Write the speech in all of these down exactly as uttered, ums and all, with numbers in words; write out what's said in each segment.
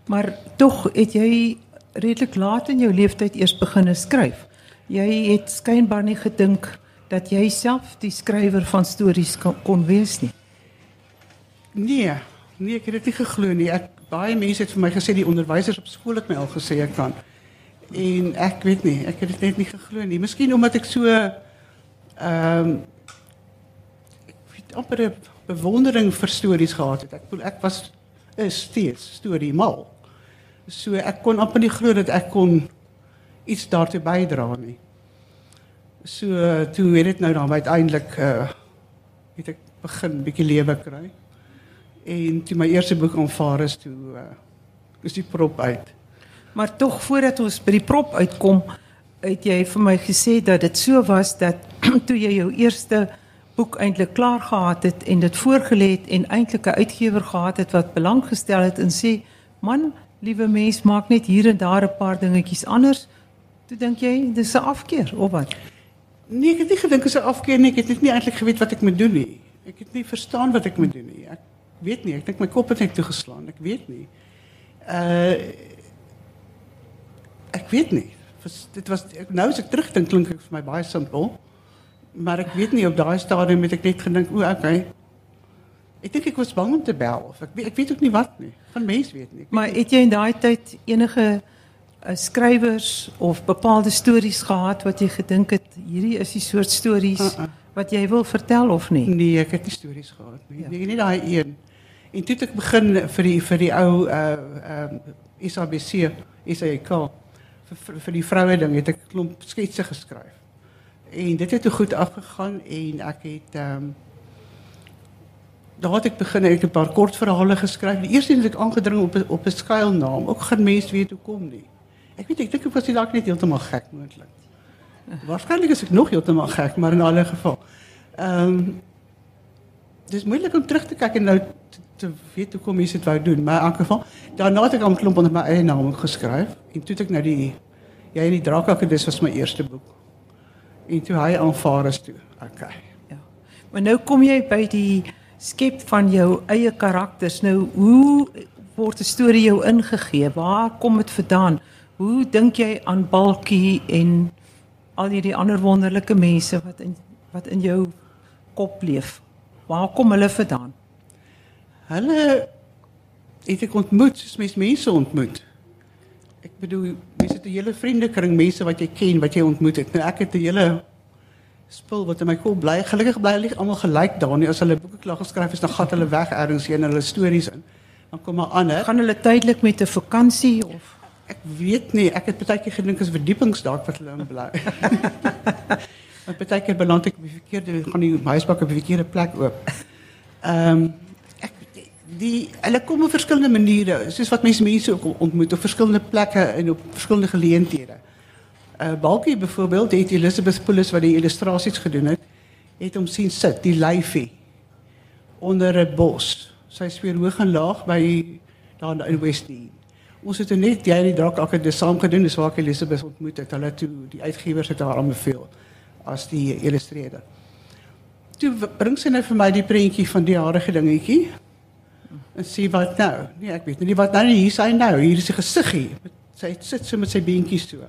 Maar tog het jy redelik laat in jou leeftyd eers begin skryf. Jy het skynbaar nie gedink dat jy self die skrywer van stories kon, kon wees nie. Nee, nee, ek het dit nie geglo nie. Ek, baie mense het vir my gesê, die onderwysers op skool het my al gesê ek kan. En ek weet nie, ek het dit net nie geglo nie. Miskien omdat ek so, ehm, um, ek weet amper 'n bewondering vir stories gehad het. Ek voel ek was, is steeds storie mal. So ek kon amper nie glo dat ek kon iets daartoe bydra nie. So toe het dit nou dan uiteindelik, uh, het ek begin bietjie lewe kry. En toe my eerste boek aanvaar is, toe uh, is die prop uit. Maar tog voordat ons by die prop uitkom, het jy vir my gesê dat dit so was dat toe jy jou eerste boek eintlik klaar gehad het en dit voorgelê het en eintlik 'n uitgewer gehad het wat belang gestel het en sê, man, liewe mens, maak net hier en daar 'n paar dingetjies anders. Toe dink jy, dis 'n afkeer of wat? Nee, ek het nie gedink is 'n afkeer nie. Ek het net nie eintlik geweet wat ek moet doen nie. Ek het nie verstaan wat ek moet doen nie. Ek weet nie, ek dink my kop het net toegeslaan. Ek weet nie. Uh ek weet nie. Dit was nou as ek terugdink klink dit vir my baie simpel. Maar ek weet nie, op daai stadium het ek net gedink, o, okay. Ek dink ek was bang om te bel of ek weet, ek weet ook nie wat nie. Van mens weet nie. Maar het jy in daai tyd enige uh, skrywers of bepaalde stories gehad wat jy gedink het hierdie is die soort stories uh -uh. wat jy wil vertel of nie? Nee, ek het nie stories gehad nie. Ja. Nee, nie daai een. En toe het ek begin vir die vir die ou uh um S A B C, S A K vir vir die vroue ding het ek 'n klomp sketse geskryf. En dit het te goed afgegaan en ek het um daar het ek begin, ek het 'n paar kortverhale geskryf. Die eerste het ek aangedring op 'n op 'n skuilnaam. Ook gaan mense weet hoe kom nie. Ek weet ek dink ek was nie dalk net heeltemal gek moontlik. Waarskynlik is ek nog heeltemal gek, maar in alle geval. Ehm um, dis moeilik om terug te kyk en nou te, te weet hoe kom mense dit wou doen, maar in elk geval daarna het ek al 'n klomp onder my eie naam geskryf en toe het ek nou die Jy en die Draakakkedis was my eerste boek. En toe hy aanvaar is toe. Okay. Ja. Maar nou kom jy by die skep van jou eie karakters. Nou, hoe word 'n storie jou ingegee? Waar kom dit vandaan? Hoe dink jy aan Balkie en al hierdie ander wonderlike mense wat in wat in jou kop leef? Waar kom hulle vandaan? Hulle het ek ontmoet, soos mens mense ontmoet. Ek bedoel, mense het 'n hele vriendekring, mense wat jy ken, wat jy ontmoet het. Nou ek het 'n hele spul wat in my kop bly. Gelukkig bly hulle almal gelyk daar nie. As hulle boeke klaar geskryf is, dan gaan hulle weg ergens heen en hulle stories in. Dan kom maar ander. Gaan hulle tydelik met 'n vakansie of ek weet nie, ek het baie keer gedink is verdiepings dalk wat hulle in bly. Want baie keer beland ek op die verkeerde, gaan die huisbak op die verkeerde plek oop. Ehm um, ek die hulle kom op verskillende maniere, soos wat mense mense ook ontmoet op verskillende plekke en op verskillende geleenthede. Uh, Balkie byvoorbeeld, het Elizabeth Poulos wat die illustrasies gedoen het, het hom sien sit, die lyfie, onder 'n bos. Sy is weer hoog en laag by daar in Westdene. Ons het net jy en die Draakakkedis saam gedoen, dis waar ek Elizabeth ontmoet het. Hulle toe die uitgewers het haar aanbeveel as die illustreerder. Toe bring sy nou vir my die prentjie van die jarige dingetjie. En sê wat nou? Nee, ek weet nie wat nou nie, hier is hy nou, hier is sy gesiggie. Sy sit so met sy beentjies so.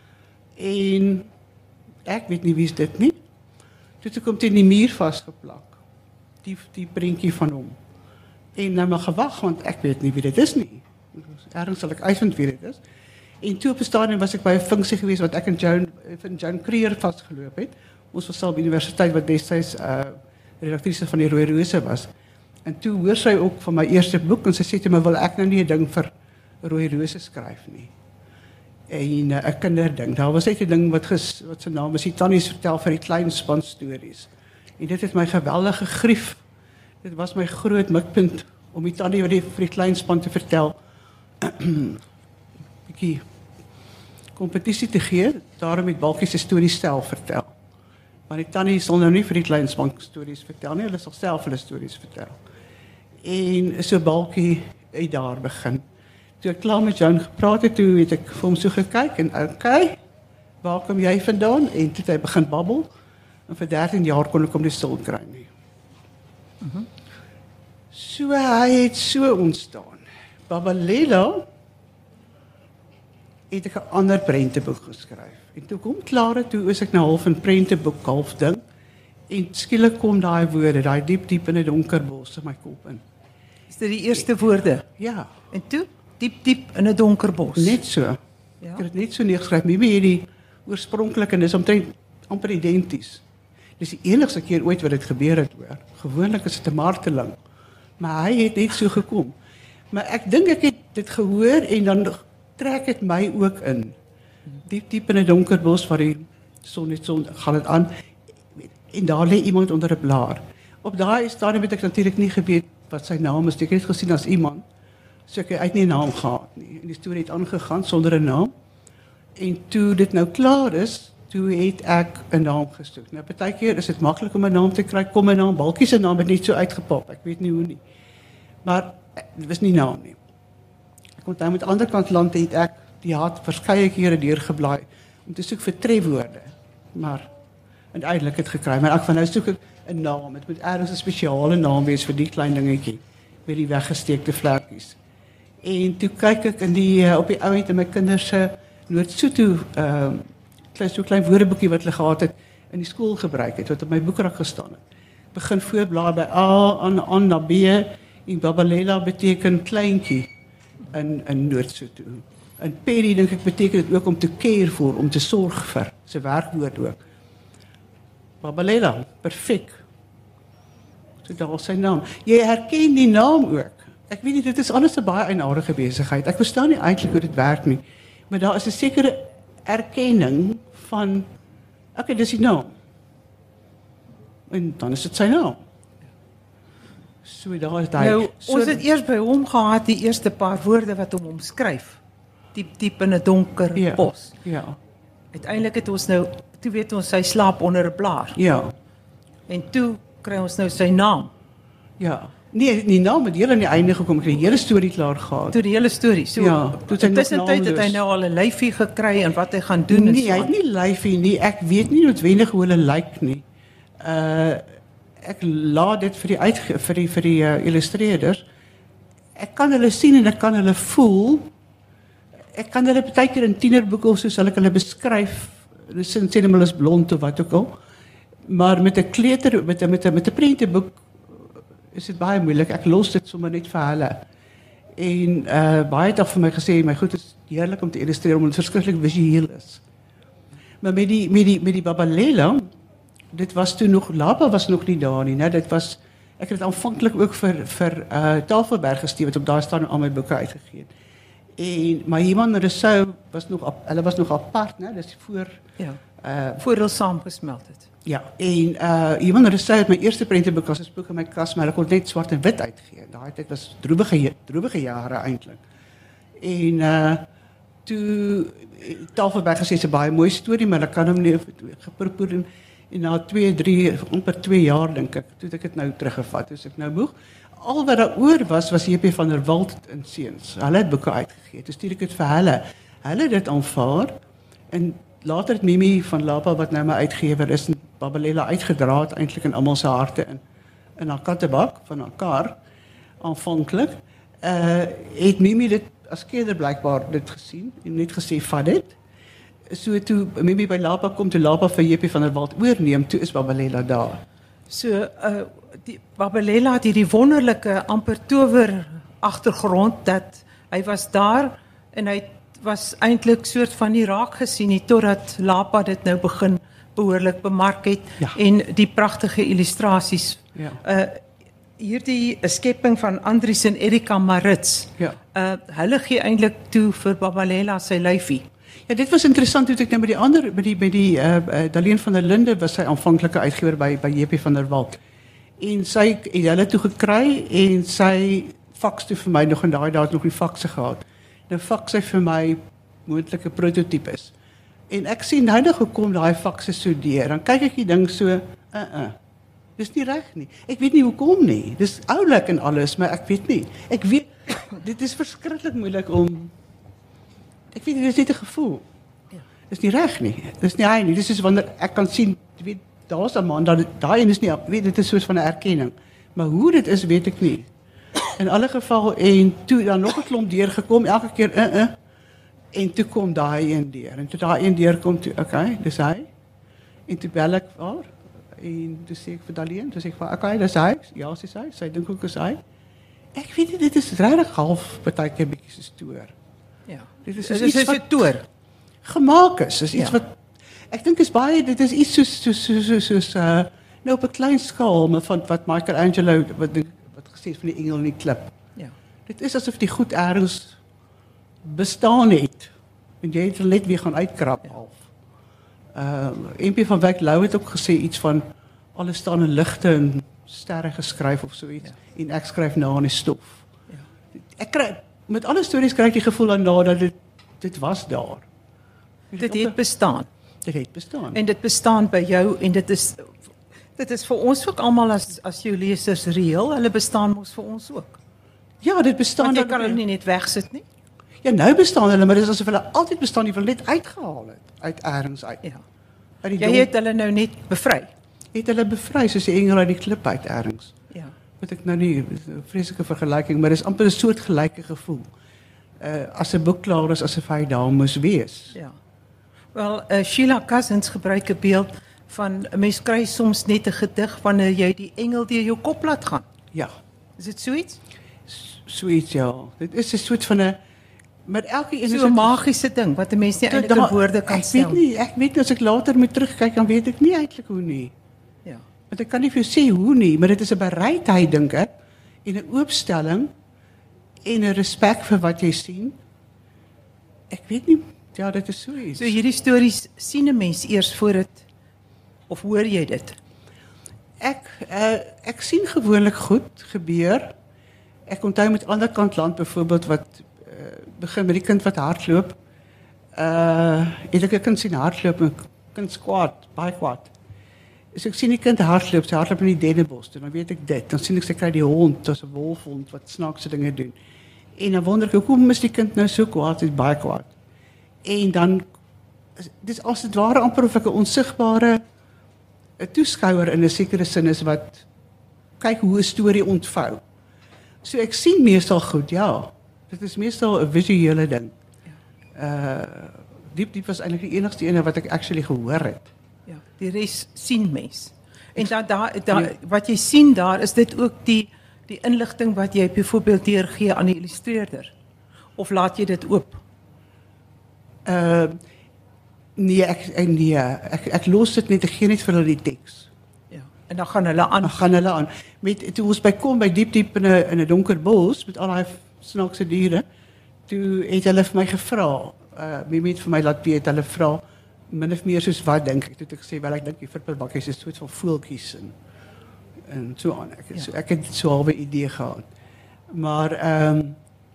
En ek weet nie wie is dit nie. Toe toe kom dit in die muur vasgeplak. Die die prentjie van hom. En nou maar gewag want ek weet nie wie dit is nie. Ergens sal ek uitvind wie dit is. En toe op 'n stadium was ek by 'n funksie geweest wat ek en Joan van Joan Creer vasgeloop het. Ons was saam by die universiteit wat destyds uh redaktrice van die Rooi Rose was. En toe hoor sy ook van my eerste boek en sy sê toe my wil ek nou nie 'n ding vir Rooi Rose skryf nie. En 'n uh, kinderding. Daar was net 'n ding wat ges, wat se naam is die Tannies vertel vir die klein span stories. En dit het my geweldig gegrief. Dit was my groot mikpunt om die tannie wat die vir die klein span te vertel. Bietjie kompetisie te gee, daarom het Balkie se stories self vertel. Maar die tannie sal nou nie vir die klein span stories vertel nie, hulle sal self hulle stories vertel. En so Balkie het daar begin. Toe ek klaar met Joan gepraat het, toe het ek vir hom so gekyk en okay, waar kom jy vandaan? En toe het hy begin babbel. En vir dertien jaar kon ek hom nie stil kry nie. Uh-huh. So hy het so ontstaan. Babalela het ek 'n ander prenteboek geskryf. En toe kom klaar, toe is ek nou half 'n prenteboek half ding. En skielik kom daai woorde, daai diep diep in 'n donker bos in my kop in. Is dit die eerste woorde? Ja, En toe, diep diep in 'n donker bos. net so. Ja. Ek het dit net so neergeskryf. Mimi het die oorspronklik en dis omtrent amper identies. Dis die enigste keer ooit wat dit gebeur het hoor. Gewoonlik is dit 'n marteling. Maar hy het net so gekom. Maar ek dink ek het dit gehoor en dan trek dit my ook in. Diep diep in 'n donker bos waar die son net so gaan dit aan en daar lê iemand onder 'n blaar. Op daai stadium het ek natuurlik nie geweet wat sy naam is. Ek het gesien as iemand. So ek het nie 'n naam gehad nie. En die storie het aangegaan sonder 'n naam. En toe dit nou klaar is, toe het ek 'n naam gesoek. Nou partykeer is dit maklik om 'n naam te kry, kom 'n naam, Balkie se naam het net so uitgepop. Ek weet nie hoe nie. Maar dit was nie naam nie. Ek onthou aan die ander kant land het ek die haat verskeie kere deurgeblaai om te soek vir trefwoorde. Maar uiteindelik het gekry. Maar ek van nou soek ek 'n naam. Dit moet ergens 'n spesiale naam wees vir die klein dingetjie met die weggesteekte vlekkies. En toe kyk ek in die uh, op die ou end in my kinders se Noord-Sotho ehm uh, klein so klein woordeboekie wat hulle gehad het in die skool gebruik het wat op my boekrak gestaan het. Begin voorblaai by A aan aan na B en Babalela beteken kleintjie in in Noord-Sotho. En Perry dink ek beteken dit ook om te care voor, om te sorg vir, se werkwoord ook. Babalela, perfek. So daar was sy naam. Jy herken die naam ook. Ek weet nie, dit is alles 'n baie eenvoudige besigheid. Ek verstaan nie eintlik hoe dit werk nie. Maar daar is 'n sekere erkenning van, okay, dis die naam. En dan is dit sy naam. So daar is daai. Nou, so, ons het eers by hom gehad die eerste paar woorde wat hom omskryf. Diep diep in 'n donker ja, bos. Ja. Uiteindelik het ons nou, toe weet ons sy slaap onder 'n blaar. Ja. En toe kry ons nou sy naam. Ja. Nee, die naam het heel aan die einde gekom. Ek het die hele storie klaar gehad. Toe die hele storie. So, Ja, toe het hy nog tussentyd het hy naamloos. nou al 'n lyfie gekry en wat hy gaan doen en Nee, so hy het aan. nie lyfie nie. Ek weet nie noodwendig hoe hulle lyk nie. Uh ek laat dit vir die uit vir die vir die uh, illustreerders. Ek kan hulle sien en ek kan hulle voel. Ek kan hulle baie keer in tienerboeke of so sal ek hulle beskryf. Hulle sê sê hulle is blond of wat ook al. Maar met 'n kleuter met 'n met 'n met 'n prenteboek is dit baie moeilik. Ek los dit sommer net vir hulle. En uh baie het al vir my gesê my goed is heerlik om te illustreer omdat dit verskriklik visueel is. Maar met die met die met die Babalela, dit was toe nog Lapa was nog nie daar nie, né? Dit was ek het dit aanvanklik ook vir vir uh Tafelberg gestuur wat op daai staan al my boeke uitgegee het. En maar Iman Rousseau was nog op, hulle was nog apart, né? Dis voor Ja. uh Voor hulle saamgesmelt het. ja, en uh Iman Rousseau het my eerste prenteboek as 'n boek in my kas, maar hulle kon net swart en wit uitgee. Daai tyd was droewige droewige jare eintlik. En uh toe Tafelberg gesê dis 'n baie mooi storie, maar ek kan hom nie geprobeer en, en na twee, drie, amper twee jaar dink ek, toe het ek dit nou teruggevat. Dus ek nou moeg. Al wat daar oor was was J P van der Walt en seuns. Hulle het boeke uitgegee. Toe stuur ek dit vir hulle. Hulle het dit aanvaar en later het Mimi van Lapa wat nou my uitgewer is en Babalela uitgedra het eintlik in almal se harte in in haar kattebak van haar kar aanvanklik. Uh het Mimi dit as keder blykbaar dit gesien en net gesê vat dit. So toe Mimi by Lapa kom toe Lapa vir J P van der Walt oorneem, toe is Babalela daar. So uh die Babalela het hierdie wonderlike amper tower agtergrond dat hy was daar en hy was eintlik soort van nie raak gesien nie totdat Lapa dit nou begin behoorlik bemark het Ja. en die pragtige illustrasies. Ja. Uh hierdie skepping van Andries en Erika Marits. Ja. Uh hulle gee eintlik toe vir Babalela sy lyfie. Ja, dit was interessant toe ek nou met die ander met die by die uh, uh Daleen van der Linde was sy aanvanklike uitgewer by by J P van der Walt. En sy het hulle toe gekry en sy faks toe vir my nog en daai dae het nog die fakse gehad. Nou faks sy vir my moontlike prototipes. En ek sien nou nog gekom daai fakse so deur. Dan kyk ek die ding so, uh uh. Dis nie reg nie. Ek weet nie hoekom nie. Dis oulik en alles, maar ek weet nie. Ek weet dit is verskriklik moeilik om ek weet dit is net 'n gevoel. Ja. Dis nie reg nie. Dis nie hy nie. Dis is wanneer ek kan sien, jy weet, daar's 'n man dat daai een is nie, weet dit is soos van 'n erkenning. Maar hoe dit is, weet ek nie. In alle geval en toe dan nog 'n klomp deurgekom, elke keer uh uh. En toe kom daai een deur. En toe daai een deur kom toe, okay, dis hy. En toe bel ek haar en toe sê ek vir Daleen, toe sê ek vir okay, dis hy. Ja, sê sy, sy dink ook is hy. Ek weet nie, dit is regtig half partykeer bietjie so stoor. Ja. Dit is Dit iets is 'n wat toer. gemaak is. Dis iets Ja. wat ek dink is baie dit is iets soos soos soos soos, soos uh, nou op 'n klein skaal, maar van wat Michelangelo wat wat gesê het van die engel in die klip. Ja. Dit is asof die goed ergens bestaan het. En jy het er net weer gaan uitkrap half. Uh, M P van Wyk Lou het ook gesê iets van alles staan in ligte en sterre geskryf of so iets. Ja. En ek skryf na in die stof. Ja. Ek kry met alle stories kry ek die gevoel daarna dat dit dit was daar. Dit het bestaan. Dit het bestaan. En dit bestaan by jou en dit is dit is vir ons ook almal as as jou lesers reëel. Hulle bestaan mos vir ons ook. Ja, dit bestaan. Want jy dan- kan hulle nie net wegsit nie. Ja, nou bestaan hulle, maar dit is asof hulle altyd bestaan, die wil net uitgehaal het uit ergens uit. Ja. Uit die Jy donk- het hulle nou net bevry. het hulle bevry soos die engel uit die klip uit ergens. Ja. Wat ek nou nie 'n vreeslike vergelyking, maar dis amper 'n soort gelyke gevoel. Uh as 'n boek klaar is asof hy daar moes wees. Ja. Wel, uh, Sheila Cousins gebruik 'n beeld van 'n mens kry soms net 'n gedig wanneer jy die engel deur jou kop laat gaan. Ja, Is dit so iets? sweet ja. Dit is 'n soort van 'n maar elke een So is 'n magiese ding wat 'n mens nie eintlik in woorde kan Ek stel. weet nie, ek weet nie, as ek later moet terugkyk dan weet ek nie eintlik hoe nie. Ja. Want ek kan nie vir jou sê hoe nie, maar dit is 'n bereidheid dink ek en 'n oopstelling en 'n respek vir wat jy sien. Ek weet nie, ja, dit is so iets. So hierdie stories sien 'n mens eers voor dit of hoor jy dit? Ek uh, ek sien gewoonlik goed gebeur. Ek onthou met ander kant land byvoorbeeld wat uh, begin met die kind wat hardloop. Uh, het ek 'n kind sien hardloop en kind kwaad, baie kwaad. Dus ek sien die kind hardloop, sy hardloop in die dennebos, dan weet ek dit. Dan sien ek sy kry die hond, dis 'n wolfhond wat snaakse dinge doen. En dan wonder ek hoekom is die kind nou so kwaad, hy's baie kwaad. En dan dis as dit ware amper of ek 'n onsigbare 'n toeskouer in 'n sekere sin is wat kyk hoe 'n storie ontvou. So ek sien meestal goed, ja. Dit is meestal 'n visuele ding. Uh diep diep was eintlik die enigste ene wat ek actually gehoor het. Ja, die res sien mens. En dan daar da, wat jy sien daar is dit ook die die inligting wat jy byvoorbeeld deurgee aan die illustreerder. Of laat jy dit oop? Uh nee, ek nee, ek ek los dit net, ek gee net vir hulle die teks. Ja. En dan gaan hulle aan. Dan gaan hulle aan. Met toe ons by kom by diep diep in 'n in 'n donker bos met al daai snaakse diere. Toe het hulle vir my gevra, uh Mimi het vir my laat weet, hulle vra min of meer soos wat dink ek? Toe het ek gesê wel ek dink die virpelbakkies is soort van voeltjies en en so aan. Ek het Ja. so ek het so 'n halwe idee gehad. Maar ehm um,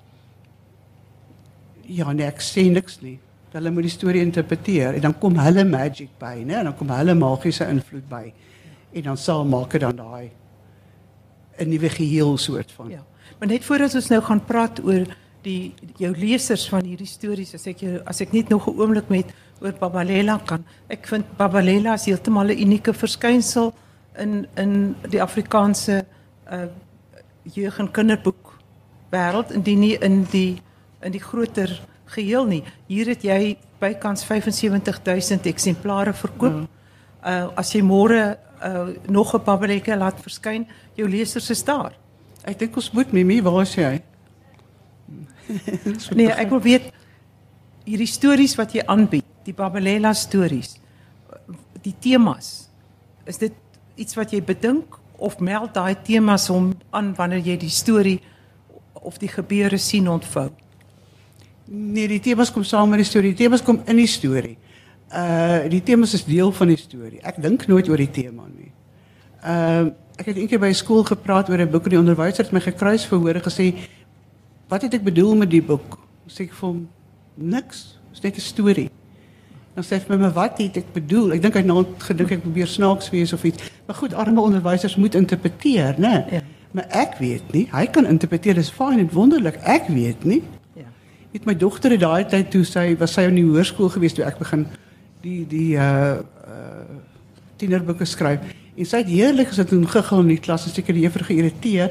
ja, nee, ek sê niks nie. Hulle moet die storie interpreteer en dan kom hulle magic by, né? En dan kom hulle magiese invloed by. En dan sal maak dit dan daai 'n nuwe geheel soort van. Ja. Maar net voordat ons nou gaan praat oor die jou lesers van hierdie stories, as ek jou, as ek net nog 'n oomblik met oor Babalela kan. Ek vind Babalela is heeltemal 'n unieke verskynsel in in die Afrikaanse uh jeug- en kinderboek wêreld, indien nie in die in die groter geheel nie. Hier het jy bykans vyf en sewentig duisend eksemplare verkoop. Mm. Uh as jy môre uh nog 'n Babalela laat verskyn, jou lesers is daar. Ek dink ons moet Mimi, waar is jy? Nee, ek wil weet hierdie stories wat jy aanbied, die Babalela stories, die temas. Is dit iets wat jy bedink of meld daai temas hom aan wanneer jy die storie of die gebeure sien ontvou? Nee, die temas kom saam met die storie. Die temas kom in die storie. Uh die temas is deel van die storie. Ek dink nooit oor die tema nie. Uh ek het eendag by 'n skool gepraat oor 'n boek en die onderwyser het my gekruis verhoor en gesê, "Wat het ek bedoel met die boek?" Sê ek vir hom, "Niks. Dit is net 'n storie." Dan sê hy vir my, "Maar wat het ek bedoel?" Ek dink hy het nou gedink ek probeer snaaks wees of iets. Maar goed, arme onderwysers moet interpreteer, né? Ja. Maar ek weet nie. Hy kan interpreteer, dis fyn en wonderlik. Ek weet nie. Ja. Met my dogter het daai tyd toe sy was sy in die hoërskool gewees toe ek begin die die uh uh tienerboeke skryf. En sy het heerlik gesit en gegaan in die klas en seker die juffrou geïrriteer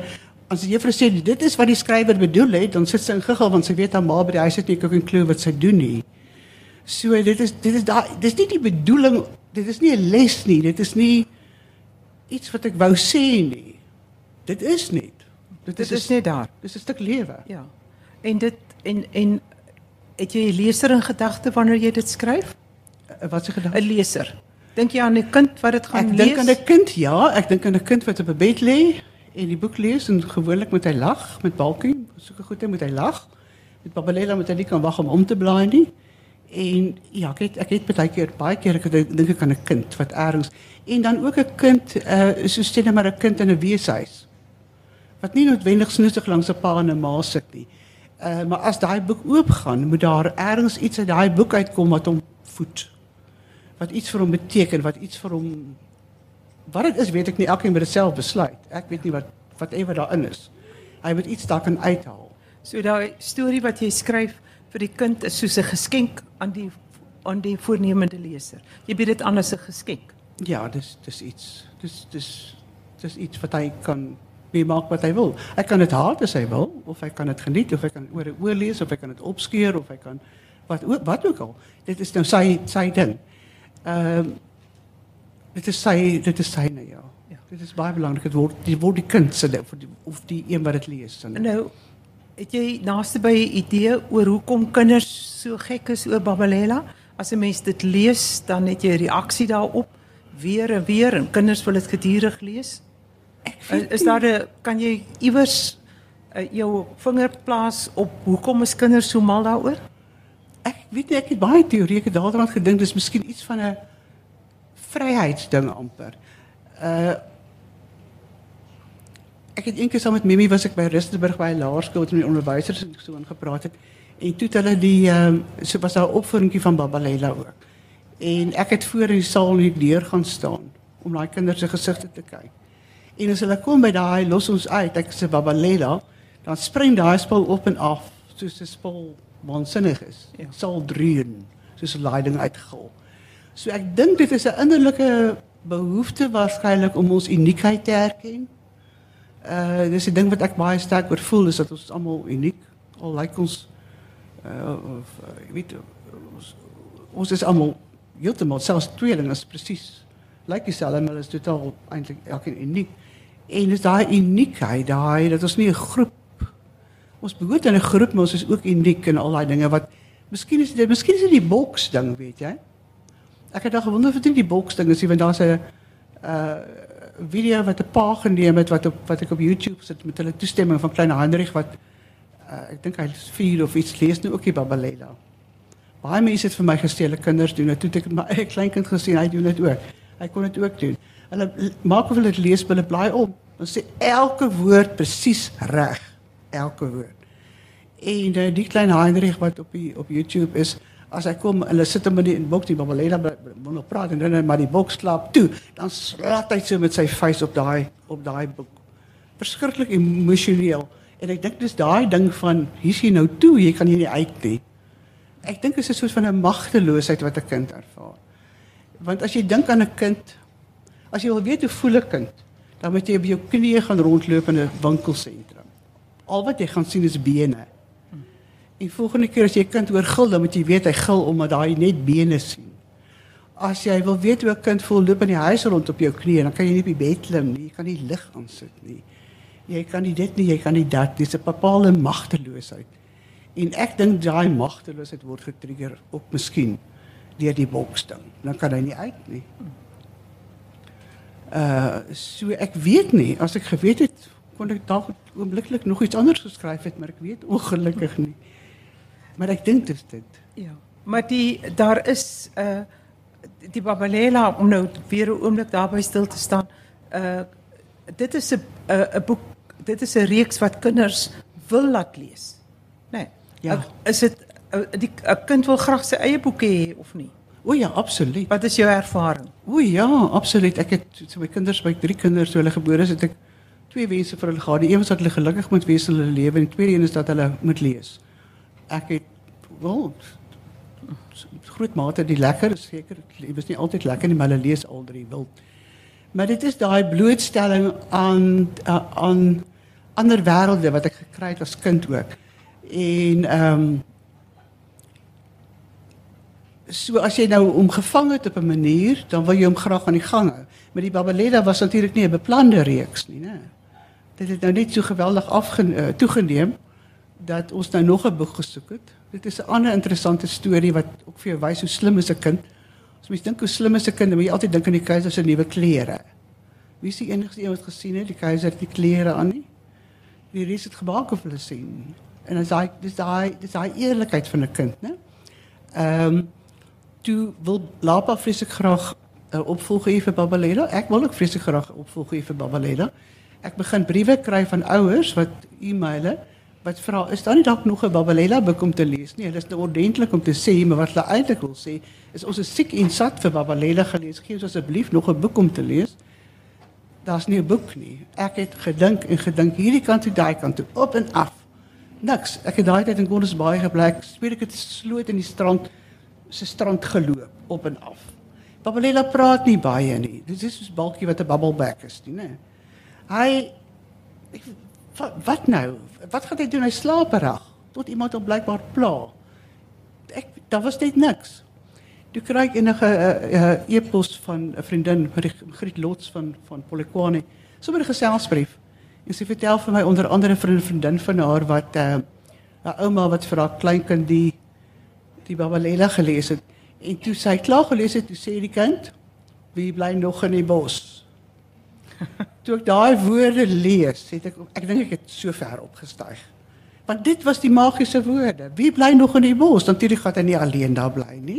As die juffrou sê dit is wat die skrywer bedoel het, dan sit sy in giggel want sy weet haar ma by die huis het nie ook 'n klou wat sy doen nie. So dit is dit is daai dis nie die bedoeling, dit is nie 'n les nie, dit is nie iets wat ek wou sê nie. Dit is net. Dit, dit is, is net daar. Dis 'n stuk lewe. Ja. En dit en en het jy 'n leser in gedagte wanneer jy dit skryf? Uh, wat se gedagte? 'n Leser. Dink jy aan 'n kind wat dit gaan ek lees? Ek dink aan 'n kind, ja, ek dink aan 'n kind wat op 'n bed lê en die boek lees en gewoonlik moet hy lag met Balkie, soeke goeie moet hy lag. Met Babalela moet hy nie kan wag om om te blaai nie. En ja, ek het ek het baie keer baie keer ek dink ek aan 'n kind wat ergens en dan ook 'n kind uh so stel maar 'n kind in 'n weeshuis wat nie noodwendig snoesig langs 'n pa en 'n ma sit nie. Uh maar as daai boek oopgaan, moet daar ergens iets uit daai boek uitkom wat hom voed. Wat iets vir hom beteken, wat iets vir hom wat dit is, weet ek nie, elkeen moet dit self besluit. Ek weet nie wat whatever daarin is. Hy moet iets daar kan uithaal. So daai storie wat jy skryf vir die kind is soos 'n geskenk aan die aan die voornemende leser. Jy bied dit aan as 'n geskenk. Ja, dis dis iets. Dis dis dis iets wat hy kan mee maak wat hy wil. Hy kan dit haat as hy wil, of hy kan dit geniet, of hy kan oor en oor lees, of hy kan dit opskeur, of hy kan wat wat ook al. Dit is nou sy sy ding. Ehm um, dit is sy dit is syne ja. ja. Dit is baie belangrik. Dit word die word die kind se of die of die een wat dit lees. Dan. Nou het jy naaste by 'n idee oor hoekom kinders so gek is oor Babalela? As 'n mens dit lees, dan het jy 'n reaksie daarop weer en weer en kinders wil dit gedurig lees. Is, is daar 'n kan jy iewers uh, jou vinger plaas op hoekom is kinders so mal daaroor? Ek weet nie, ek het baie teorieë ek het daaraan gedink, dis miskien iets van 'n vryheidsding amper. Uh ek het eendag saam met Mimi was ek by Rustenburg by 'n laerskool met die onderwysers en so aangepraat het. En toe het hulle die ehm uh, so was daar 'n opvoeringkie van Babalela ook. En ek het voor in die saal nie deur gaan staan om daai kinders se gesigte te kyk. En as hulle kom by daai los ons uit, ek sê Babalela, dan spring daai spul op en af soos 'n spul waansinnig is. Ja. Sal dreun soos 'n leiding uitgil. So ek dink dit is 'n innerlike behoefte waarskynlik om ons uniekheid te erken. Uh dis 'n ding wat ek baie sterk oor voel is dat ons almal uniek, al lyk like ons uh of uh, weet ons, ons is almal heeltemal selfs tweelinge is presies lyk dieselfde, maar is totaal eintlik elkeen uniek. En dis daai uniekheid, daai dat ons nie 'n groep ons behoort aan 'n groep, maar ons is ook uniek in al daai dinge wat miskien is dit miskien is dit die boks ding, weet jy? Ek het al gewonder of dit die boks ding is, want daar's 'n uh video wat 'n pa geneem het wat op wat ek op YouTube sit met hulle toestemming van klein Heinrich wat uh, ek dink hy is vier of iets lees nou ook die Babalela. Baie mense het vir my gesê hulle kinders doen dit, toe ek my eie kleinkind gesien, hy doen dit ook. Hy kon dit ook doen. Hulle maak of hulle dit lees, hulle blaai om. Dan sê elke woord presies reg, elke woord. En uh, die klein Heinrich wat op die op YouTube is, as hy kom, hulle sit hom in die boks, die Babalela wil nog praat en dan maar die boks klap toe, dan slaat hy so met sy vuis op daai op daai boek. Verskriklik emosioneel. En ek dink dis daai ding van hier's jy nou toe, jy kan hier nie uit nie. Ek dink dit is 'n soort van 'n magteloosheid wat 'n kind ervaar. Want as jy dink aan 'n kind, as jy wil weet hoe voel 'n kind, dan moet jy op jou knieë gaan rondloop in 'n winkelsentrum. Al wat jy gaan sien is bene. En volgende keer as jy 'n kind hoor gil, dan moet jy weet hy gil omdat hy net bene sien. As jy wil weet hoe 'n kind voel, loop in die huis rond op jou knieë, dan kan jy nie op die bed klim nie, jy kan nie lig aan sit nie. Jy kan nie dit nie, jy kan nie dat. Dis 'n bepaalde magteloosheid. En ek dink daai magteloosheid word getrigger op miskien deur die boksding. Dan kan hy nie uit nie. Uh so ek weet nie, as ek geweet het, kon ek dalk oombliklik nog iets anders geskryf het, maar ek weet ongelukkig nie. Maar ek dink dit is dit. Ja. Maar die daar is uh die Babalela om nou weer 'n oomblik daarby stil te staan. Uh dit is 'n 'n boek, dit is 'n reeks wat kinders wil laat lees. Nee. Ja. Is dit 'n 'n kind wil graag sy eie boeke hê of nie? O ja, absoluut. Wat is jou ervaring? O ja, absoluut. Ek het so my kinders, my drie kinders toe hulle gebore is, het ek twee wense vir hulle gehad. Die een was dat hulle gelukkig moet wees in hulle lewe en die tweede een is dat hulle moet lees. Ek het wel groot mate die lekker, seker, dit was nie altyd lekker nie, maar hulle lees al drie wild. Maar dit is daai blootstelling aan aan ander wêrelde wat ek gekry het as kind ook. En ehm um, so as jy nou hom gevang het op 'n manier, dan wil jy hom graag aan die gang hou. Maar die Babalela was natuurlik nie 'n beplande reeks nie, né? Dit het nou net so geweldig afge uh, toegeneem dat ons nou nog 'n boek gesoek het. Dit is 'n ander interessante storie wat ook vir jou wys hoe slim is 'n kind. As mens dink hoe slim is 'n kind, dan moet jy altyd dink aan die keiser se nuwe klere. Wie is die enigste een wat gesien het die keiser het die klere aan nie? Die res het gemaak of hulle sien. En dis daai dis daai dis daai eerlikheid van 'n kind, né? Ehm um, toe wil Lapa vreeslik graag 'n uh, opvolger hê vir Babalela. Ek wil ook vreeslik graag 'n opvolger hê vir Babalela. Ek begin briewe kry van ouers wat e-maile wat vra, is daar nie dalk nog 'n Babalela boek om te lees nie? Hulle is nou ordentlik om te sê, maar wat hulle eintlik wil sê is ons is siek en sat vir Babalela gelees. Gee ons asseblief nog 'n boek om te lees. Daar's nie 'n boek nie. Ek het gedink en gedink hierdie kant toe, daai kant toe, op en af. Niks. Ek het daai tyd in Gordonsbaai gebly. Ek speel ek het sloot in die strand se strand geloop op en af. Babalela praat nie baie nie. Dit is soos balkie wat 'n bubbleback is, nie, né? Hy ek, wat, wat nou? Wat gaan hy doen? Hy slaperig tot iemand hom blykbaar pla. Ek daar was net niks. Toe kry ek enige 'n uh, uh, e-pos van 'n vriendin, Griet Lots van van Polokwane, sommer 'n geselsbrief. En sy vertel vir my onder andere vir 'n vriendin van haar wat 'n uh, 'n ouma wat vir haar kleinkind die die Babalela gelees het. En toe sy klaar gelees het, toe sê die kind, wie bly nog in die bos? Toe ek daai woorde lees, het ek ek dink ek het so ver opgestyg. Want dit was die magiese woorde. Wie bly nog in die bos? Natuurlik gaan hy nie alleen daar bly nie.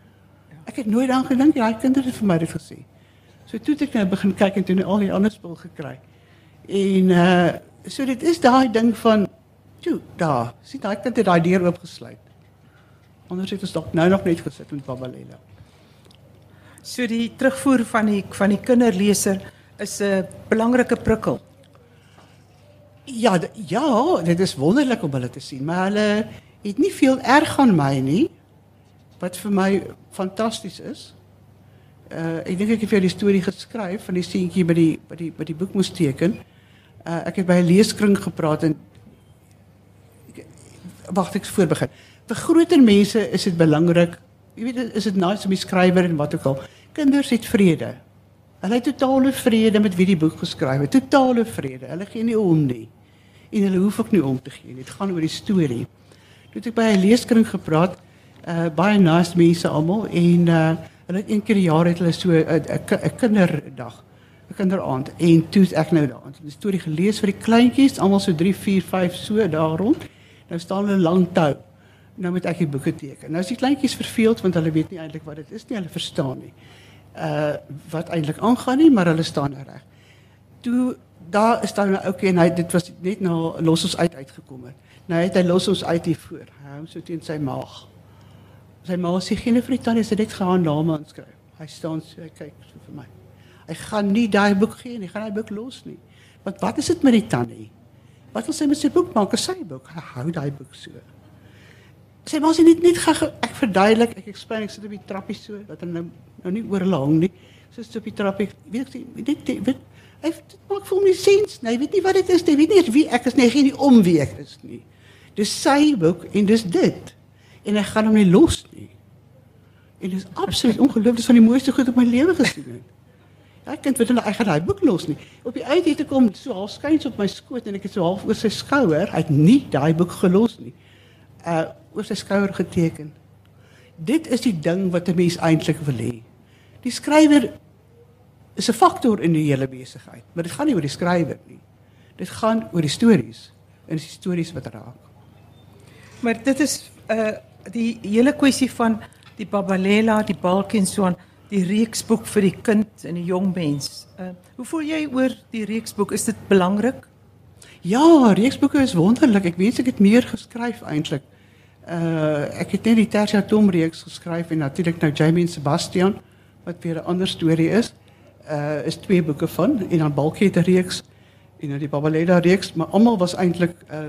Ek het nooit aan gedink, ja, hy kinders het vir my dit gesê. So toe het ek nou begin kyk en toe nou al die ander spul gekry. En uh so dit is daai ding van, toe, daar, sien daai kind het daai deur oopgesluit. Anders het ons dalk nou nog net gesit met Babalela. So die terugvoer van die van die kinderleser is 'n belangrike prikkel. Ja, ja, dit is wonderlik om hulle te sien, maar hulle het nie veel erg aan my nie, wat vir my fantasties is. Uh, ek dink ek het vir die storie geskryf van die seentjie by die by die by die boek moes teken. Uh, ek het by 'n leeskring gepraat en wag ek voor begin. Vir groter mense is dit belangrik. Jy weet, is dit nice om die skrywer en wat ook al. Kinders het vrede. Hulle het totale vrede met wie die boek geskryf het. Totale vrede. Hulle gee nie om nie. En hulle hoef ook nie om te gee. Dit gaan oor die storie. Toe het ek by 'n leeskring gepraat, uh, baie nice mense almal en uh, hulle het een keer 'n jaar het hulle so 'n kinderdag, 'n kinderaand en toe het ek nou daar die storie gelees vir die kleintjies, almal so drie, vier, vyf so daar rond. Nou staan hulle lang tou. Nou moet ek die boeke teken. Nou is die kleintjies verveeld want hulle weet nie eintlik wat dit is nie, hulle verstaan nie. Uh wat eintlik aangaan nie, maar hulle staan nou reg. Toe daar is daar nou okay en hy dit was net nou los ons uit uitgekom het. Nou het hy los ons uit hier voor. Hy hou so teen sy maag. Sy ma sê geen vir die tannie se dit gaan name aanskryf. Hy staan so, hy kyk so vir my. Hy gaan nie daai boek gee nie, hy gaan daai boek los nie. Want wat is dit met die tannie? Wat wil sy met sy boek maak? Sy boek, hy hou daai boek so. Sy ma sê net net gaan ek verduidelik, ek explain, ek sit op die trappie so, dat hy nou, nou nie oor hulle hang nie. So sit op die trappie, weet ek, dit, dit, weet, hy dit maak vir hom nie sens, nee, hy weet nie wat dit is, hy weet nie wie ek is nie, hy gee nie om wie ek is nie. Dis sy boek en dis dit. En ek gaan hom nie los nie. En dit is absoluut ongelooflik, dis van die mooiste goed op my lewe gesien het. Ja, ek kind weet hulle, ek gaan daai boek los nie. Op die uit het ek kom so half skuins op my skoot en ek het so half oor sy skouer, hy het nie daai boek gelos nie. Uh oor sy skouer geteken. Dit is die ding wat 'n mens eintlik wil hê. Die skrywer is 'n faktor in die hele besigheid, maar dit gaan nie oor die skrywer nie. Dit gaan oor die stories en die stories wat raak. Maar dit is uh die hele kwessie van die Babalela, die balkie en so aan, die reeksboek vir die kind en die jong mens. Uh hoe voel jy oor die reeksboek? Is dit belangrik? Ja, reeksboeke is wonderlik. Ek wens ek het meer geskryf eintlik. Uh ek het net die Tersia Tom reeks geskryf en natuurlik nou Jamie en Sebastian wat weer 'n ander storie is. Uh is twee boeke van en dan balkie het 'n reeks en nou die Babalela reeks, maar almal was eintlik uh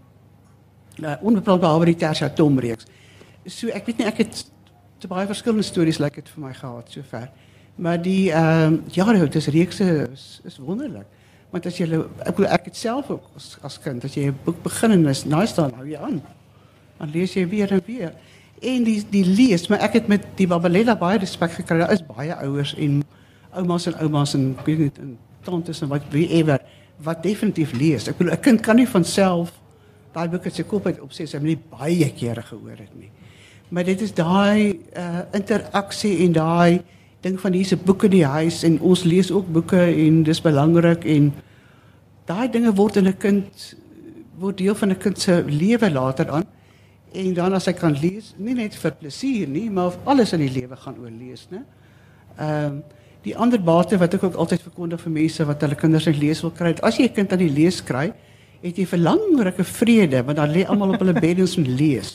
Uh, onbepaald behalwe die Tersia Tom reeks. So ek weet nie, ek het te baie verskillende stories lyk like dit vir my gehad sover. Maar die ehm uh, ja, dit is reekse is, is wonderlik. Want as jy, ek bedoel, ek het self ook as, as kind, as jy 'n boek begin en is nice dan hou jy aan. Dan lees jy weer en weer. En die die lees, maar ek het met die Babalella baie respek gekry. Daar is baie ouers en oumas en oumas en ek weet nie en tantes en wat wieever wat definitief lees. Ek bedoel 'n kind kan nie van self daai boek uit sy kop uit opsê as hy nie baie kere gehoor het nie. Maar dit is daai uh, interaksie en daai ding van hier's 'n boek in die huis en ons lees ook boeke en dis belangrik en daai dinge word in 'n kind word deel van 'n kind se lewe later aan. En dan as hy kan lees, nie net vir plesier nie, maar of alles in die lewe gaan oorlees, né? Ehm um, die ander bate wat ek ook altyd verkondig vir mense wat hulle kinders in lees wil kry, as jy 'n kind aan die lees kry, het jy verlangrike vrede, want dan lê almal op hulle beddens en lees.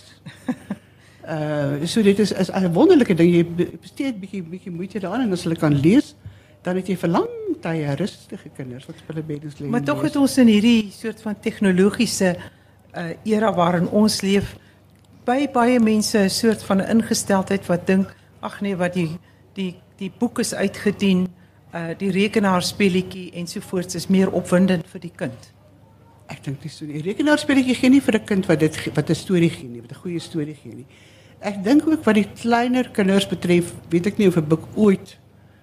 Uh so dit is, is 'n wonderlike ding. Jy besteed 'n bietjie bietjie moeite daaraan en as hulle kan lees, dan het jy vir lang tye rustige kinders wat op hulle beddens lê. Maar tog het ons in hierdie soort van tegnologiese uh, era waarin ons leef, by baie mense 'n soort van 'n ingesteldheid wat dink, ag nee, wat die die die boek is uitgedien, uh, die rekenaarspelletjie ensovoorts is meer opwindend vir die kind. Ek dink nie so nie. Die rekenaarspelletjie gee nie vir 'n kind wat dit wat 'n storie gee nie, wat 'n goeie storie gee nie. Ek dink ook wat die kleiner kinders betref, weet ek nie of 'n boek ooit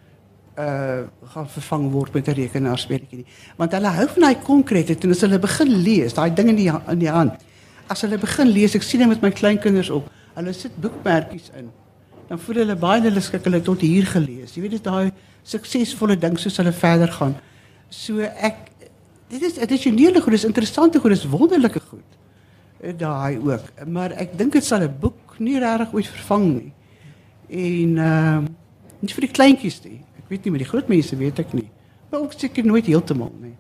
uh gaan vervang word met 'n rekenaarspelletjie nie. Want hulle hou van daai konkrete en as hulle begin lees, daai ding in die in die hand. As hulle begin lees, ek sien dit met my kleinkinders op. Hulle sit boekmerkies in. Dan voel hulle baie hulle skik hulle tot hier gelees. Jy weet dit daai suksesvolle ding soos hulle verder gaan. So ek dit is addisionele goed, dis interessante goed, dis wonderlike goed. Daai ook. Maar ek dink dit sal 'n boek nie regtig ooit vervang nie. En ehm uh, nie vir die kleintjies nie. Ek weet nie met die groot mense weet ek nie. Maar ook seker nooit heeltemal nie.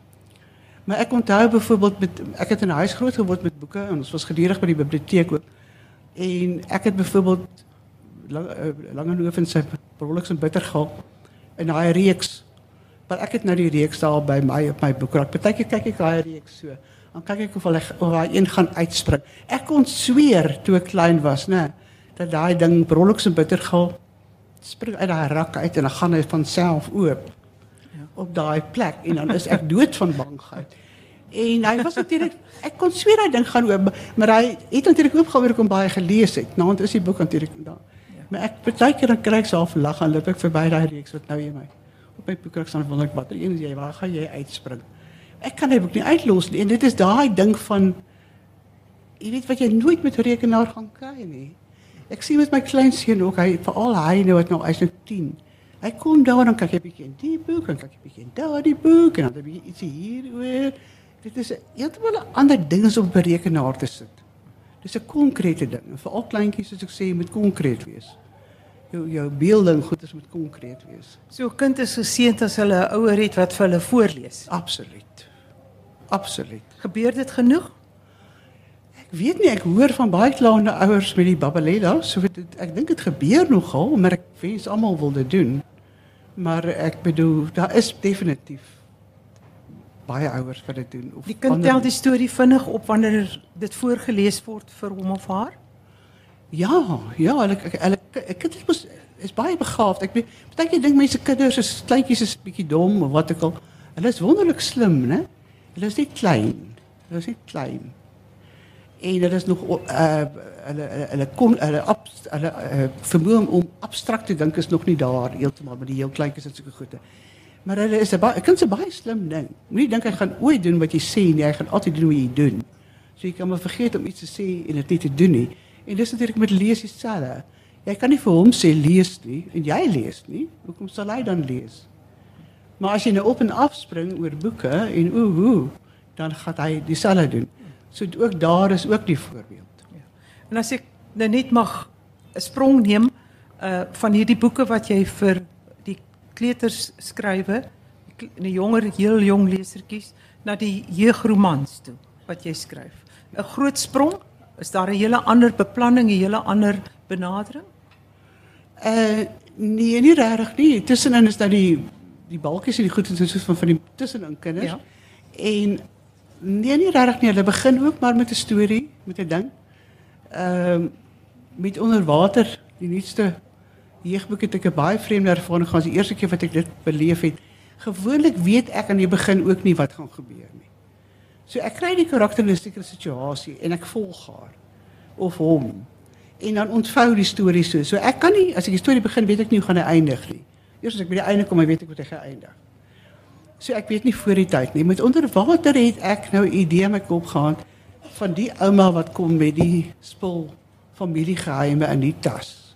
Maar ek onthou byvoorbeeld met ek het in 'n huis groot geword met boeke en ons was gedurig by die biblioteek ook. En ek het byvoorbeeld lang, uh, Langehoven se Brolix en Bittergal in daai reeks. Maar ek het nou die reeks daar by my op my boekrak. Partykeer kyk ek daai reeks so. Dan kyk ek of hulle of daai een gaan uitspring. Ek kon sweer toe ek klein was, né, dat daai ding Brolix en Bittergal spring uit daai rak uit en dan gaan hy van self oop. Op daai plek en dan is ek dood van bangheid. En hy was natuurlik, ek kon sweer hy ding gaan oop, maar hy het natuurlik oopgehou kom baie gelees het. Nou is die boek natuurlik daar. Ja. Maar ek baie keer dan kry ek self lag en loop ek verby daai reeks wat nou jy my op my boekrak staan wonder ek wat er een is jy, waar gaan jy uitspring? Ek kan die boek nie uitlos nie en dit is daai ding van jy weet wat jy nooit met 'n rekenaar gaan kry nie. Ek sien met my kleinseun ook, hy veral hy nou wat nou hy's nou tien. Hy kom daar en dan kyk jy 'n bietjie in die boek en kyk jy 'n bietjie in daardie boek en dan 'n bietjie ietsie hieroor. Dit is heeltemal 'n ander ding as om op 'n rekenaar te sit. Dis 'n konkrete ding. En veral kleintjies soos ek sê, moet konkreet wees. Jou jou beelding goeders moet konkreet wees. So 'n kind is geseënd as hulle 'n ouer het wat vir hulle voorlees. Absoluut. Absoluut. Gebeur dit genoeg? Ek weet nie, ek hoor van baie kleine ouers met die Babalella, so dit, ek dink dit gebeur nogal, maar ek wens almal wil dit doen. Maar ek bedoel, daar is definitief baie ouers wat dit doen. Of die kind tel die storie vinnig op wanneer dit voorgelees word vir hom of haar? Ja, ja, hulle hulle kinders is, is baie begaafd. Ek weet, baie keer dink mense kinders is kleintjies is 'n bietjie dom of wat ek al. Hulle is wonderlik slim, né? Hulle is nie klein. Hulle is nie klein. En dit is nog uh hulle hulle kon hulle ab, hulle uh, vermoë om abstrakt te dink is nog nie daar heeltemal met die heel kleintjies en sulke goede. Maar hulle is 'n baie kind se baie slim ding. Moenie dink hy gaan ooit doen wat jy sê nie, hy gaan altyd doen wat jy doen. So jy kan maar vergeet om iets te sê en dit nie te doen nie. En dis natuurlik met lees dieselfde. Jy kan nie vir hom sê lees nie en jy lees nie. Hoekom sal hy dan lees? Maar as jy nou op en af spring oor boeke en ooh, ooh dan gaan hy dieselfde doen. So ook daar is ook die voorbeeld. Ja. En as ek nou net mag 'n sprong neem uh van hierdie boeke wat jy vir die kleuters skrywe, die jonger, heel jong lesertjies, na die jeugromans toe wat jy skryf. 'n Groot sprong, is daar 'n hele ander beplanning, 'n hele ander benadering? Uh nee, nie regtig nie. Tussenin is daar die die balkies en die goed en soos van van die tussenin kinders. Ja. En nee, nie regtig nie. Hulle begin ook maar met 'n storie, met 'n ding. Ehm uh, met onder water, die nuutste jeugboek het ek 'n baie vreemde ervaring gehad. Die eerste keer wat ek dit beleef het, Gewoonlik weet ek aan die begin ook nie wat gaan gebeur nie. So ek kry die karakter in 'n sekere situasie en ek volg haar of hom. En dan ontvou die storie so. So ek kan nie, as ek die storie begin, weet ek nie hoe gaan hy eindig nie. Eers as ek by die einde kom, dan weet ek hoe hy gaan eindig. So ek weet nie voor die tyd nie. Met onder water het ek nou 'n idee in my kop gehad van die ouma wat kom met die spul familiegeheime in die tas.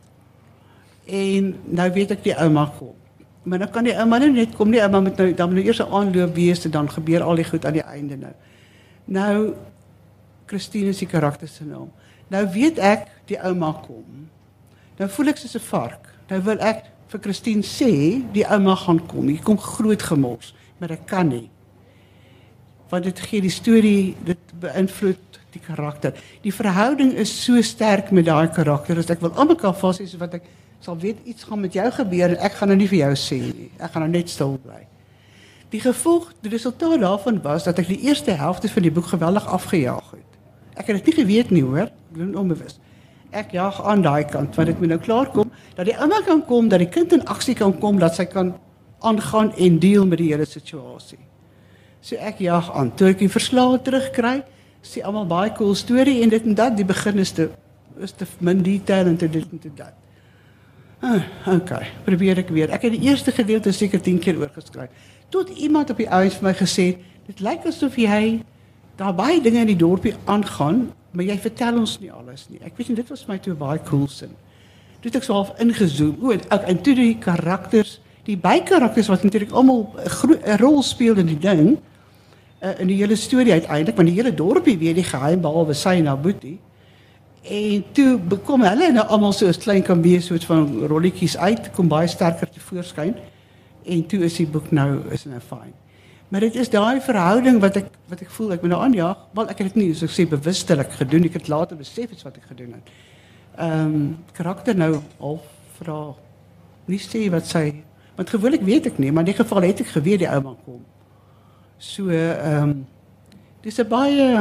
En nou weet ek die ouma kom. Maar dan kan die ouma nou net kom, die ouma moet nou, dan moet nou eers 'n aanloop wees en dan gebeur al die goed aan die einde nou. Nou, Christine is die karakter se naam. Nou weet ek, die ouma kom. Nou voel ek soos 'n vark. Nou wil ek vir Christine sê, die ouma gaan kom. Hier kom groot gemors, maar ek kan nie. Want dit gee die storie, dit beïnvloed die karakter. Die verhouding is so sterk met daai karakter, dat ek wil almekaar vas hê, so wat ek sal weet, iets gaan met jou gebeur, en ek gaan nou nie vir jou sê nie. Ek gaan nou net stil bly. Die gevolg, die resultaat daarvan was, dat ek die eerste helfte van die boek geweldig afgejaag het. Ek het dit nie geweet nie hoor, ek doen onbewus. Ek jaag aan daai kant, want dit moet nou klaar kom, dat die ouma kan kom, dat die kind in aksie kan kom, dat sy kan aangaan en deel met die hele situasie. So ek jaag aan, toe ek die verslae terugkry, sê almal baie cool storie, en dit en dat, die begin is te, is te min detail, en te dit en te dat. Ah, ok, probeer ek weer. Ek het die eerste gedeelte seker tien keer oorgeskryf. Tot iemand op die ouens vir my gesê, dit lyk asof jy daar baie dinge in die dorpie aangaan, maar jy vertel ons nie alles nie. Ek weet nie, dit was my toe baie cool sin. Toe het ek so half ingezoom, o, en, en toe die karakters, die bykarakters wat natuurlik almal 'n rol speel in die ding, uh, in die hele storie uiteindelik, want die hele dorpie weet die geheim behalwe sy en haar boetie. En toe bekom hulle nou almal so as klein kan wees, soort van rolletjies uit, kom baie sterker te voorskyn. En toe is die boek nou is nou fyn. Maar dit is daai verhouding wat ek wat ek voel ek moet nou aanjaag, wel ek het dit nie soos ek sê bewustelik gedoen, ek het later besef iets wat ek gedoen het. Ehm um, karakter nou al vra nie sê wat sy, want gewoonlik weet ek nie, maar in die geval het ek geweet die ouma kom. So ehm um, dis 'n baie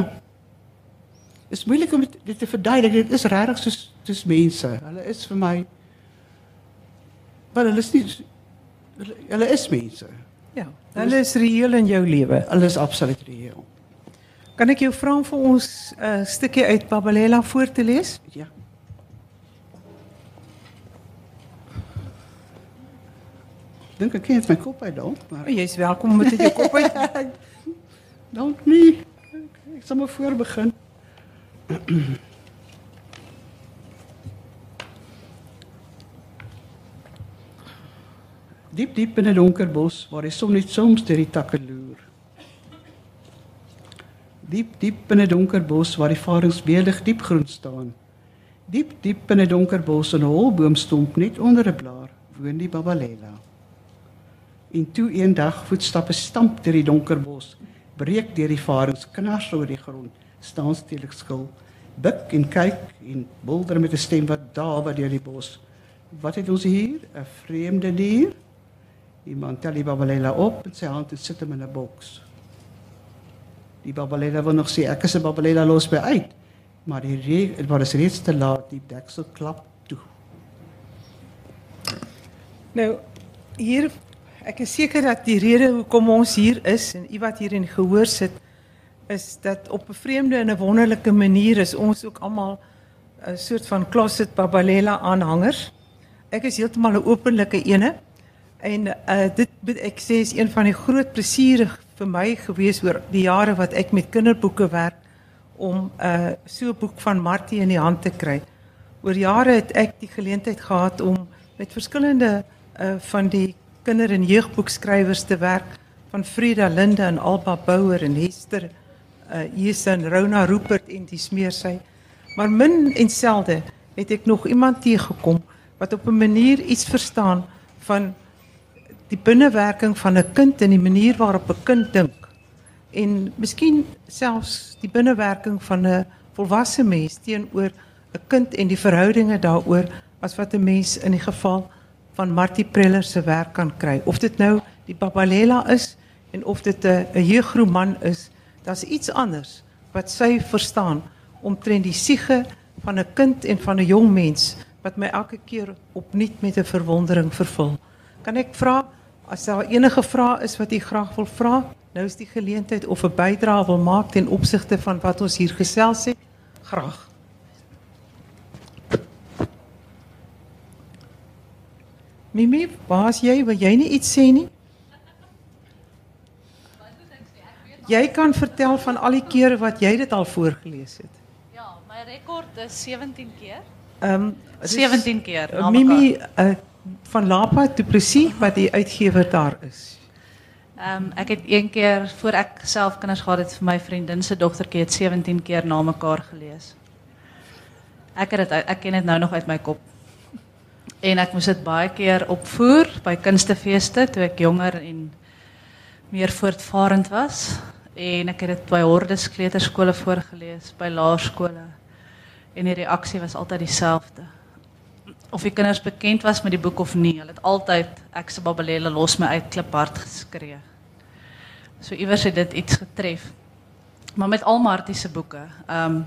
is moeilik om dit te verduidelik. Dit is regtig soos soos mense. Hulle is vir my wel hulle is nie hulle, hulle is mense. Ja, hulle is reëel in jou lewe. Hulle is absoluut reëel. Kan ek jou vra om vir ons 'n uh, stukkie uit Babalela voor te lees? Ja. Dink ek ken dit my kop uit dalk, maar Oh, jy's welkom om dit uit jou kop uit. dalk nie. Ek sal maar voor begin. Diep, diep in 'n donker bos, waar die son net soms deur die takke loer. Diep, diep in 'n donker bos, waar die varens beelig diep groen staan. Diep, diep in 'n donker bos, in 'n holboomstomp net onder 'n blaar, woon die Babalela. En toe eendag voetstappe stamp deur die donker bos, breek deur die varens, knars oor die grond, staan stedelik skil, buk en kyk en bulder met 'n stem wat dawe deur die bos. Wat het ons hier? 'n Vreemde dier? Iemand tel die Babalela op en sy hand en sit hom in 'n boks. Die Babalela wil nog sê, ek is 'n Babalela, los my uit. Maar die re- het was reeds te laat, die deksel klap toe. Nou, hier, ek is seker dat die rede hoekom ons hier is, en u wat hier in gehoor sit, is dat op 'n vreemde en 'n wonderlike manier is ons ook almal 'n soort van closet Babalela aanhangers. Ek is heeltemal 'n openlike ene. En uh, dit ek sê is een van die groot plesiere vir my gewees oor die jare wat ek met kinderboeke werk om uh, so 'n boek van Martie in die hand te kry. Oor jare het ek die geleentheid gehad om met verskillende uh, van die kinder- en jeugboekskrywers te werk, van Frida Linde en Alba Bouwer en Hester uh, Jesse en Rona Rupert en die smeersy. Maar min en selde het ek nog iemand teëgekom wat op 'n manier iets verstaan van die binnewerking van 'n kind en die manier waarop 'n kind dink. En miskien selfs die binnewerking van 'n volwasse mens teenoor 'n kind en die verhoudinge daaroor as wat 'n mens in die geval van Martie Preller se werk kan kry. Of dit nou die Babalela is en of dit 'n 'n jeugroman is, daar's iets anders wat sy verstaan omtrent die siege van 'n kind en van 'n jong mens wat my elke keer opnuut met 'n verwondering vervul. Kan ek vra As daar enige vrae is wat jy graag wil vra, nou is die geleentheid of 'n bydrae wil maak ten opsigte van wat ons hier gesels het, graag. Mimi, waar is jy? Wil jy nie iets sê nie? Jy kan vertel van al die kere wat jy dit al voorgelees het. Ja, my rekord is sewentien keer. Ehm sewentien keer. na Mimi uh, van Lapa Du Plessis wat die uitgewer daar is. Ehm um, ek het een keer voor ek self kinders gehad het vir my vriendin se dogtertjie het sewentien keer na mekaar gelees. Ek het dit ek ken dit nou nog uit my kop. En ek moes dit baie keer opvoer by kunstefeeste toe ek jonger en meer voortvarend was. En ek het dit by hordes kleuterskole voorgelees, by laerskole. En die reaksie was altyd dieselfde. Of die kinders bekend was met die boek of nie, hulle het altyd ek se Babelele los my uit kliphard geskree. So iewers het dit iets getref. Maar met al Martie se boeke, um,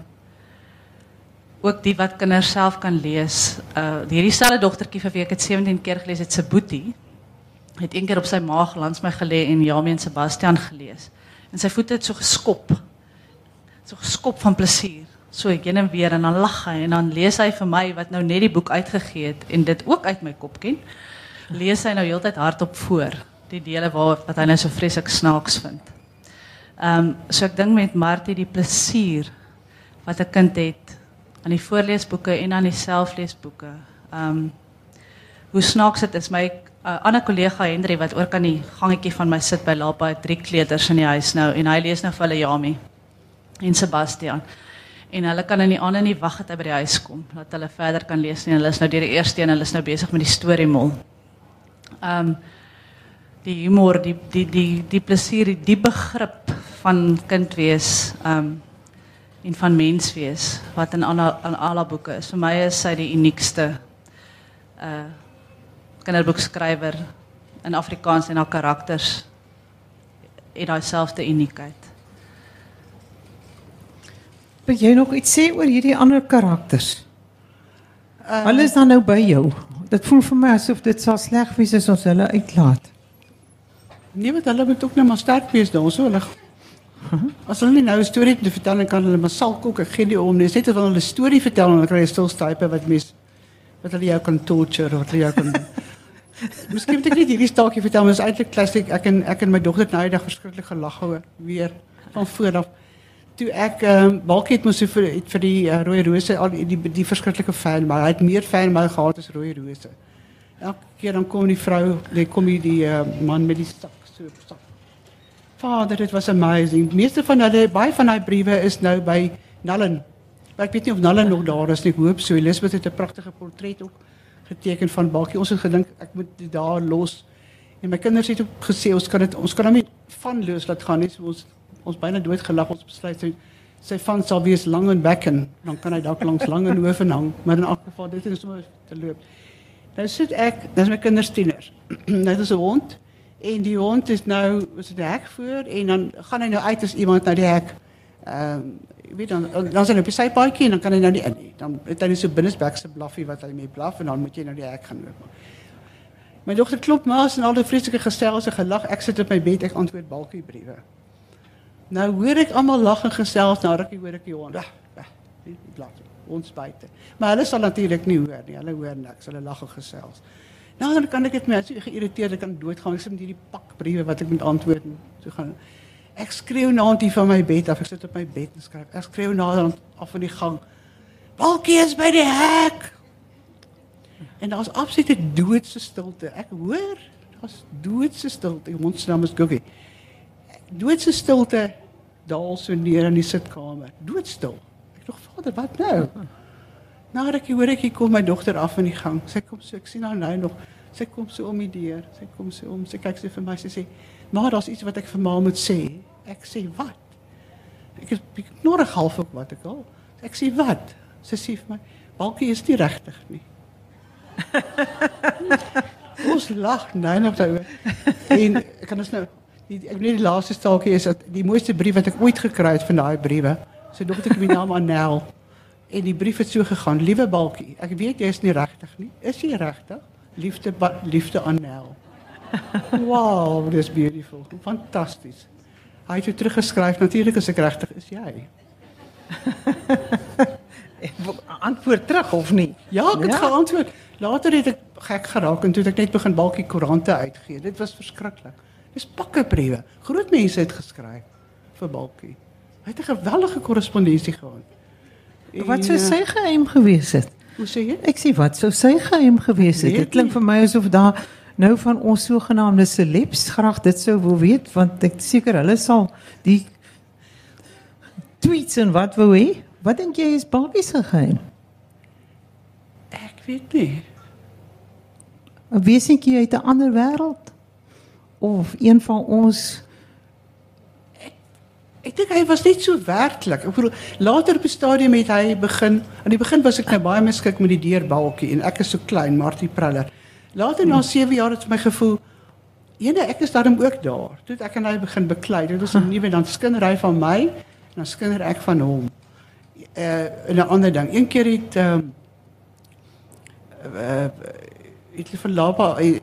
ook die wat kinders self kan lees. Uh, hierdie selfde dogtertjie vir wie ek het sewentien keer gelees het, se boetie, het een keer op sy maag langs my gelê en Jamie en Sebastian gelees. En sy voete het so geskop, so geskop van plesier, so heen en weer, en dan lag hy, en dan lees hy vir my, wat nou net die boek uitgegee het, en dit ook uit my kop ken, lees hy nou heeltyd hardop voor, die dele waar, wat hy nou so vreeslik snaaks vind. Um, so ek dink met Martie die plesier, wat 'n kind het, aan die voorleesboeke en aan die selfleesboeke, um, hoe snaaks dit is, my Uh, ander kollega Henry wat ook aan die gangetjie van my sit by Lapa, het drie kleuters in die huis nou en hy lees nou vir hulle Jamie en Sebastian. En hulle kan in die aande nie wag dat hy by die huis kom, dat hulle verder kan lees nie. Hulle is nou deur die eerste een, hulle is nou besig met die storiemol. Um, die humor, die, die, die, die plesier, die, die begrip van kind wees um, en van mens wees, wat in al haar boeke is. Vir my is sy die uniekste uh, kinderboekskrywer in Afrikaans en haar karakters en daai selfde uniekheid. Wil jy nog iets sê oor hierdie ander karakters? Uh, Hulle is dan nou by jou. Dit voel vir my asof dit sal sleg wees as ons hulle uitlaat. Nee, want hulle moet ook nou maar sterk wees daar, so hulle. As hulle nie nou 'n storie te vertel, dan kan hulle maar sal kook, ek gee nie om nie. Net as hulle 'n storie vertel, dan kry jy stilstype wat mens wat hulle jou kan torture, wat hulle jou kan Miskien moet ek nie hierdie staaltjie vertel, maar dit is eintlik klassiek. Ek en ek en my dogter het nou die dag verskriklik gelag oor weer van voor af. Toe ek ehm um, Balkie het mos vir het vir die uh, rooi rose al die die, die verskriklike fan, maar hy het meer fan my gehad as rooi rose. Elke keer dan kom die vrou, dan kom die, die uh, man met die sak so sak. Vader, dit was amazing. Meeste van hulle, baie van daai briewe is nou by Nallen. Maar ek weet nie of Nallen nog daar is nie. Ek hoop so. Elizabeth het 'n pragtige portret ook geteken van Balkie. Ons het gedink ek moet dit daar los. En my kinders het ook gesê ons kan dit ons kan hom nie vanloos laat gaan nie. So ons ons byna dood gelag, ons besluit sy sy van sal wees lang en bekken. Dan kan hy dalk langs lang en hoof hang, maar in elk geval dit is sommer te loop. Nou sit ek, dis my kinders tieners. Dit is 'n hond en die hond is nou is dit 'n hek voor en dan gaan hy nou uit as iemand na die hek. Ehm um, weet dan dan sien op die sypaadjie en dan kan hy nou nie in nie. Dan het hy net so binnensbekse blaffie wat hy mee blaf en dan moet jy nou die hek gaan loop. My dogter klop maas en al die vreeslike gestelse gelag. Ek sit op my bed, ek antwoord Balkie briewe. Nou hoor ek almal lag en gesels, nou rukkie hoor ek die hond. Weg, weg. Die blaf. Ons buite. Maar hulle sal natuurlik nie hoor nie. Hulle hoor niks. Hulle lag en gesels. Nou dan kan ek dit met so geïrriteerd ek kan doodgaan. Ek sit met hierdie pak briewe wat ek moet antwoord en so gaan. Ek skreeu na die van my bed af. Ek sit op my bed en skryf. Ek skreeu na af van die gang. Balkie is by die hek. En daar's absolute doodse stilte. Ek hoor, daar's doodse stilte. Die hond se naam is Googie. Doodse stilte daal so neer in die sitkamer. Doodstil. Ek dink, Vader, wat nou? Nou ek hoor ek hier kom my dogter af in die gang. Sy kom so, ek sien haar nou nog. Sy kom so om die deur. Sy kom so om. Sy kyk so vir my. Sy sê, "Maar daar's iets wat ek vir ma moet sê." Ek sê, "Wat?" Ek is knorrig half ook wat ek al. Ek sê, "Wat?" Sy sê vir my, "Balkie is nie regtig nie." Ons lag nou nog daaroor. En ek kan ons nou die ek weet die laaste staaltjie is dat die mooiste brief wat ek ooit gekry het van daai briewe. Sy dogter het my naam Annel. En die brief het so gegaan: "Liewe Balkie, ek weet jy is nie regtig nie. Is jy regtig? Liefde liefde Annel." Wow, dis beautiful. Fantasties. Hy het toe teruggeskryf, natuurlik as ek regtig is jy. Antwoord terug of nie? Ja, ek het Ja. geantwoord. Later het ek gek geraak en toe het ek net begin balkie koerante uitgee. Dit was verskriklik. Dis pakke briewe. Groot mense het geskryf vir balkie. Hy het 'n geweldige korrespondensie gehad. Wat sou En, sy geheim gewees het? Hoe sê jy? Ek sê wat sou sy geheim gewees het? Weet Dit klink nie. vir my asof daar nou van ons sogenaamde celebs graag dit sou wil weet, want ek seker hulle sal die tweets en wat wou hê. Wat dink jy is Balkie se geheim? Ek weet nie. 'n Wesentjie uit 'n ander wêreld? Of een van ons Ek dink hy was net so werklik. Ek bedoel, later op die stadium het hy begin, aan die begin was ek nou baie miskik met die deurbalkie en ek is so klein, Martie Preller. Later na sewe jaar het vir my gevoel, ene, ek is daarom ook daar. Toe het ek en hy begin beklei. Dit was 'n nuwe dan skinder hy van my en dan skinder ek van hom. Uh, en 'n ander ding. Een keer het ehm um, uh, het van Lapa uh,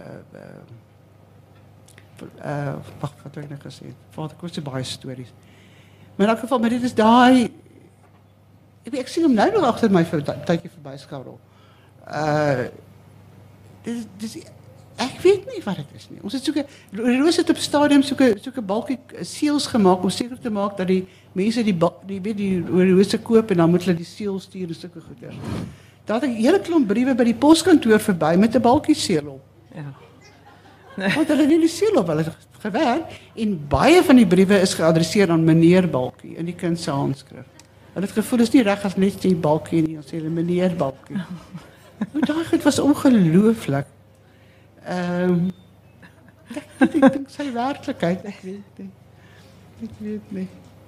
uh wag, wat het ek nou gesê? Wat ek het so baie stories. Maar in elk geval, maar dit is daai ek weet ek sien hom nou nog agter my vir 'n tydjie verby skarrel. Uh dis dis ek weet nie wat dit is nie. Ons het soeke Roos het op stadium soeke soeke balkie seels gemaak om seker te maak dat die mense die ba- die weet die Rose koop en dan moet hulle die seël stuur en sulke goeders. Daar het ek 'n hele klomp briewe by die poskantoor verby met 'n balkie seël op. ja. Want hulle het nie die seël op, hulle het gewerk en baie van die briewe is geadresseer aan meneer Balkie in die kind se handskrif. Hulle het gevoel is nie reg as net sê Balkie nie, dan sê hulle meneer Balkie. Nou daai goed was ongelooflik. Ehm um, ek ek dink sy werklikheid, ek weet nie. Ek weet nie.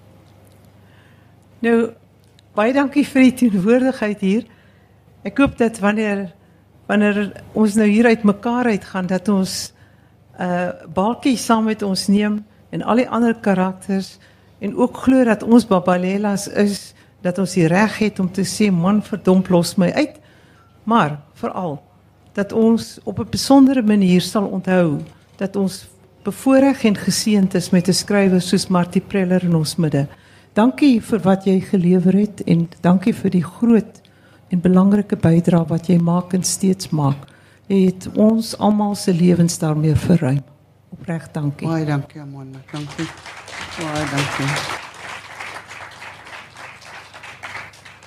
Nou, baie dankie vir die teenwoordigheid hier. Ek hoop dat wanneer wanneer ons nou hier uit mekaar uitgaan, dat ons uh Balkie saam met ons neem en al die ander karakters en ook glo dat ons Babalelas is, dat ons die reg het om te sê man verdomp los my uit, maar veral dat ons op 'n besondere manier sal onthou dat ons bevoorreg en geseënd is met 'n skrywer soos Martie Preller in ons midde. Dankie vir wat jy gelewer het en dankie vir die groot en belangrike bydrae wat jy maak en steeds maak. Jy het ons almal se lewens daarmee verruim. Opreg dankie. Baie dankie Amanda, dankie. Baie dankie.